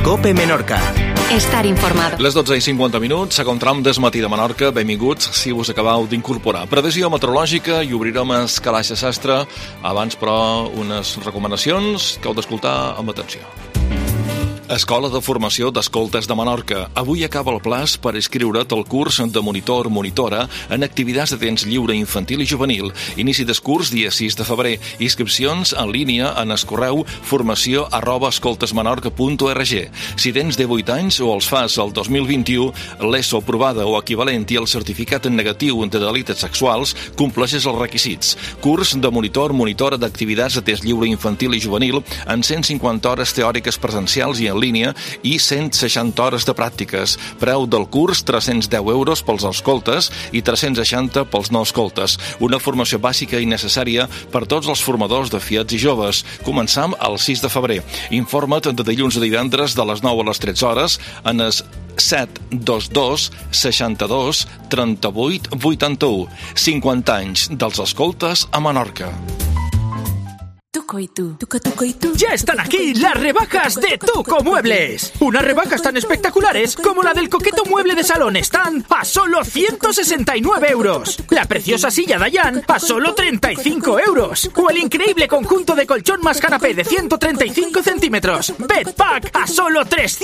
COPE Menorca. Estar informado. Les 12:50, segon tram del matí de Menorca. Benvinguts si us acabeu d'incorporar. Previsió meteorològica i obrirem el calaix de sastre. Abans, però, unes recomanacions que heu d'escoltar amb atenció. Escola de Formació d'Escoltes de Menorca. Avui acaba el plaç per inscriure't al curs de monitor-monitora en activitats de temps lliure infantil i juvenil. Inici del curs dia 6 de febrer. Inscripcions en línia en el correu formació@escoltesmenorca.org. Si tens 18 anys o els fas el 2021, l'ESO aprovada o equivalent i el certificat en negatiu de delictes sexuals, compleixes els requisits. Curs de monitor-monitora d'activitats de temps lliure infantil i juvenil en 150 hores teòriques presencials i en línia i 160 hores de pràctiques. Preu del curs 310 euros pels escoltes i 360 pels no escoltes. Una formació bàsica i necessària per tots els formadors de fiats i joves. Començam el 6 de febrer. Informa't de dilluns a divendres de les 9 a les 13 hores en el 722 62 38 81. 50 anys dels escoltes a Menorca. Tuco y tú. Tuco y tú. Ya están aquí las rebajas de Tuco Muebles. Unas rebajas tan espectaculares como la del coqueto mueble de salón Stan a solo 169 euros. La preciosa silla Dayan a solo 35 euros. O el increíble conjunto de colchón más canapé de 135 centímetros. Bedpack a solo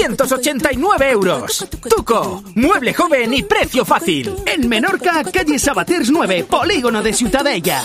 389 euros. Tuco, mueble joven y precio fácil. En Menorca, calle Sabaters 9, polígono de Ciutadella.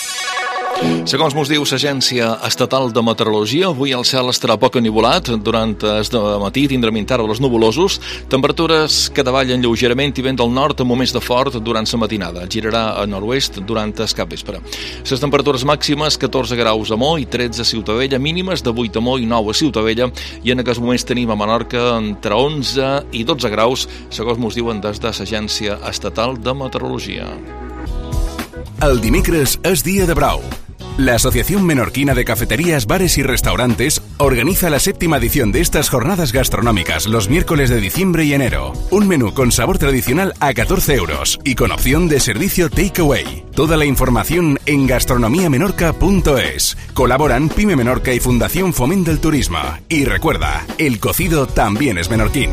Segons mos diu l'Agència Estatal de Meteorologia, avui el cel estarà poc enivolat. Durant el matí tindrem intervals nuvolosos, temperatures que davallen lleugerament i vent del nord a moments de fort durant la matinada. Girarà a nord-oest durant el capvespre. Les temperatures màximes, 14 graus a Mo i 13 a Ciutadella, mínimes de 8 a Mo i 9 a Ciutadella, i en aquests moments tenim a Menorca entre 11 i 12 graus, segons mos diuen des de l'Agència Estatal de Meteorologia. El dimecres es día de brau. La Asociación Menorquina de Cafeterías, Bares y Restaurantes organiza la 7ª edición de estas jornadas gastronómicas los miércoles de diciembre y enero. Un menú con sabor tradicional a 14 euros y con opción de servicio takeaway. Toda la información en gastronomiamenorca.es. Colaboran Pyme Menorca y Fundación Foment del Turismo. Y recuerda, el cocido también es menorquín.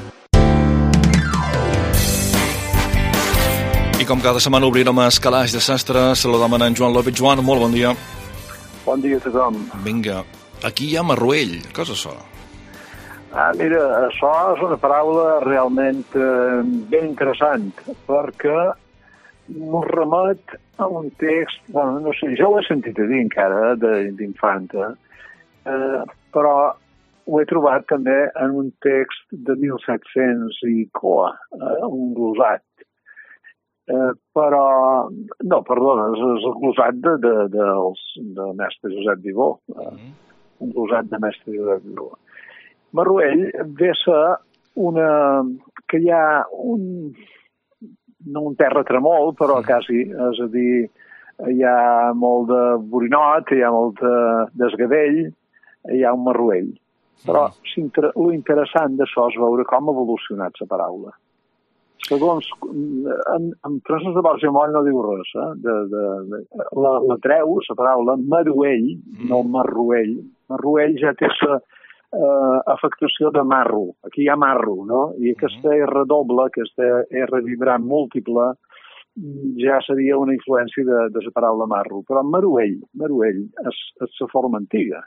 I com cada setmana obrirem el calaix de sastre, saludem en Joan López. Joan, molt bon dia. Bon dia a tothom. Vinga, aquí hi ha marruell. Què és això? Mira, això és una paraula realment ben interessant, perquè ens remet a un text, bueno, no sé, jo ho he sentit a dir encara d'infanta, però ho he trobat també en un text de 1700 i coa, un glosat. Però, no, perdona, és el glosat de mestre Josep Vivó, un glosat de mestre Josep Vivó. Marruell ve a ser que hi ha no un terratremol, però quasi, és a dir, hi ha molt de borinot, hi ha molt de desgavell, hi ha un marruell. Però l'interessant d'això és veure com ha evolucionat la paraula. Segons, en Francesc de Bargemont no diu res, la treu, la paraula, maruell, no marruell. Marruell ja té l'afectació de marro. Aquí hi ha marro, no? I aquesta R doble, aquesta R vibrant múltiple, ja seria una influència de la paraula marro. Però maruell és la forma antiga.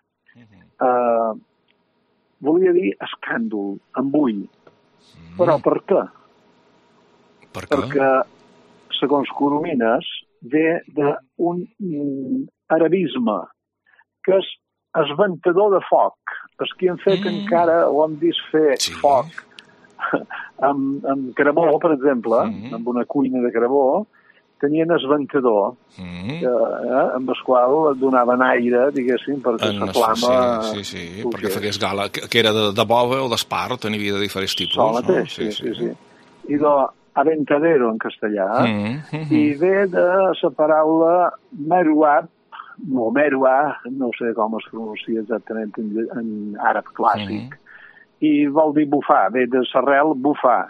Volia dir escàndol, embull. Però per què? Perquè, segons Coromines, ve d'un arabisme, que és esventador de foc. És qui hem fet encara, o hem vist fer foc amb carbó, per exemple, amb una cuina de carbó, tenien esventador, amb el qual donaven aire, diguéssim, perquè la flama... Sí, perquè fes gala, que era de bova o d'espart, n'hi havia de diferents tipus. Això mateix, sí. I aventadero en castellà, i ve de la paraula meruab, o meruà, no sé com es pronuncia exactament en àrab clàssic, i vol dir bufar, ve de l'arrel bufar.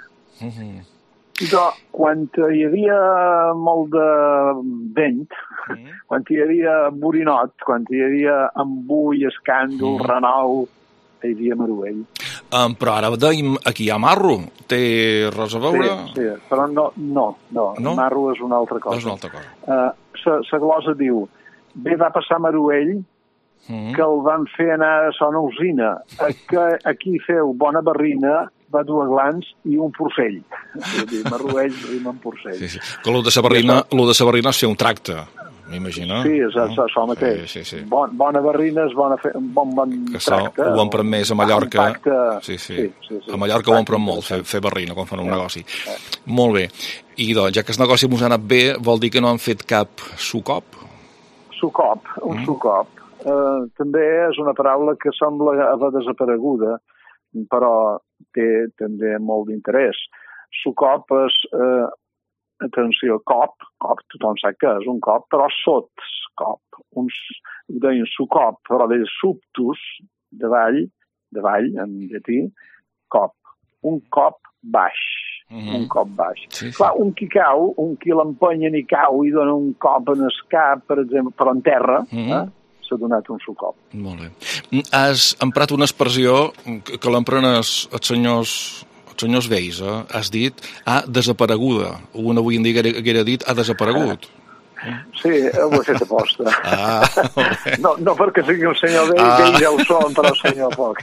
Quan hi havia molt de vent, quan hi havia borinot, quan hi havia embull, escàndol, renou, hi havia maruell. Però ara dèiem, aquí hi ha marro. Té res a veure? Sí, però no. Marro és una altra cosa. És una altra cosa. La glosa diu, bé va passar maruell, que el van fer anar a Sona Usina, que aquí feu bona barrina, va dur glans i un porcell. Maruell rima amb porcell. Sí. Que lo de sa barrina és fer un tracte, m'imagino. Sí, és això mateix. Sí. Bona barrina és bon tracte. Ho empren més a Mallorca. Sí. Sí. A Mallorca ho empren molt, fer barrina, quan fan un negoci. Molt bé. I doncs, ja que el negoci mos ha anat bé, vol dir que no han fet cap sucop? Un sucop. També és una paraula que sembla haver desapareguda, però té també molt d'interès. Sucop és, atenció, cop, tothom sap que és un cop, però cop. Uns deien sucop, però de subtus, de vall, en llatí, cop. Un cop baix. Un cop baix. Sí. Clar, un qui cau, un qui l'empenyen i cau i dona un cop en el cap, per exemple, però en terra, s'ha donat un sucop. Molt bé. Has emprat una expressió que l'empren els senyors vells, has dit desapareguda. Un avui en dia haguera dit desaparegut. Sí, ho he fet aposta. No perquè sigui un senyor vell ja ho som, però senyor poc.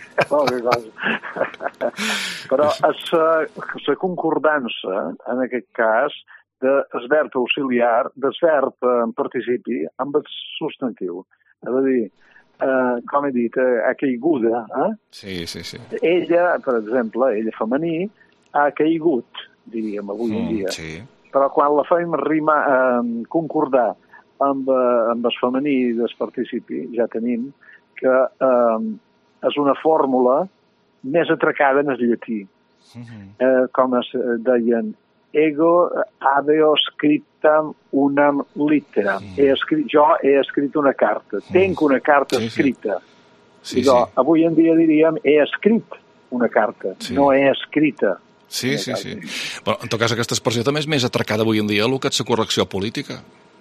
Però la concordança, en aquest cas, del verb auxiliar, del verb en participi, amb el substantiu. És a dir, com he dit, ha caiguda. Sí. Ella, per exemple, ella femení, ha caigut, diríem, avui en dia. Sí. Però quan la fem concordar amb el femení del participi, ja tenim que és una fórmula més atracada en el llatí. Com es deien, ego habeo scriptam unam litteram. Jo he escrit una carta. Tenc una carta escrita. Avui en dia diríem he escrit una carta, no he escrita. Sí. Però, en tot cas, aquesta expressió també és més atracada avui en dia el que és la correcció política.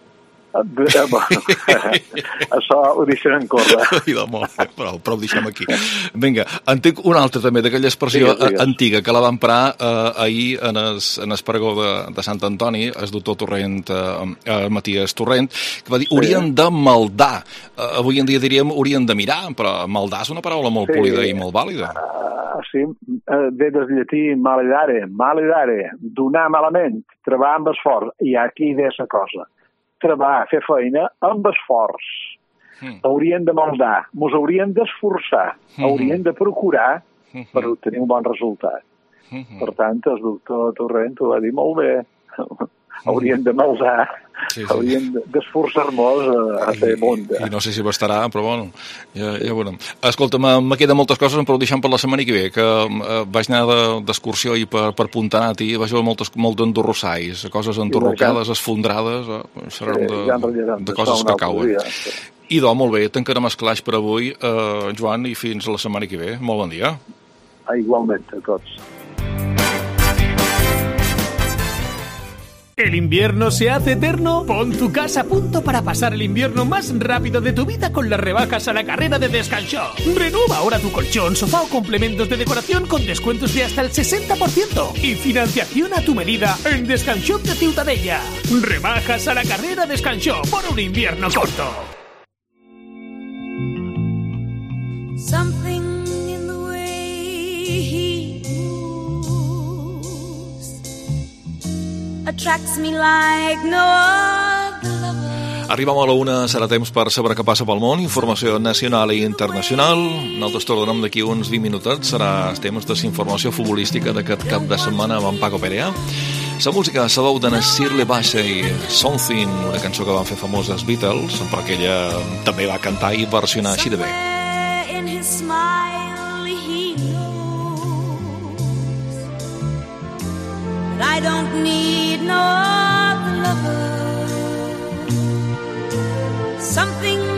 Això ho deixarem córrer. Però ho deixem aquí. Vinga, en tinc una altra també, d'aquella expressió antiga que la va emprar ahir en el pregó de Sant Antoni, el doctor Torrent, Matías Torrent, que va dir, haurien de maldar. Avui en dia diríem haurien de mirar, però maldar és una paraula molt polida i molt vàlida. Sí, ve del llatí maledare, donar malament, treballar amb esforç, i aquí ve la cosa. Treballar, fer feina amb esforç. Haurien de maldar, mos haurien d'esforçar, haurien de procurar per obtenir un bon resultat. Per tant, el doctor Torrent ho va dir molt bé. Haurien de maldar, haurien d'esforçar-nos a fer bonda. I no sé si bastarà, però bueno, ja veurem. Escolta, me queden moltes coses, però ho deixem per la setmana que ve, que vaig anar d'excursió i per Puntanat i vaig veure molt d'endorrossais, coses endorrocades, esfondrades, seran de coses que cauen. I molt bé, tancarem el claix per avui, Joan, i fins la setmana que ve. Molt bon dia. Igualment, a tots. ¿El invierno se hace eterno? Pon tu casa a punto para pasar el invierno más rápido de tu vida con las rebajas a la carrera de Descanshop. Renueva ahora tu colchón, sofá o complementos de decoración con descuentos de hasta el 60% y financiación a tu medida en Descanshop de Ciutadella. Rebajas a la carrera Descanshop por un invierno corto. Something in the way he moves attracts me like no other lover. Arribem a la una, serà temps per saber què passa pel món, informació nacional i internacional. Nosaltres tornem d'aquí uns 20 minutets, serà temps de informació futbolística d'aquest cap de setmana amb en Paco Perea. La música se veu de Nasir Lebassi, Something, una cançó que van fer famosa els Beatles, però que ella també va cantar i versionar així de bé. In his smile he knows that I don't need no other lover. Something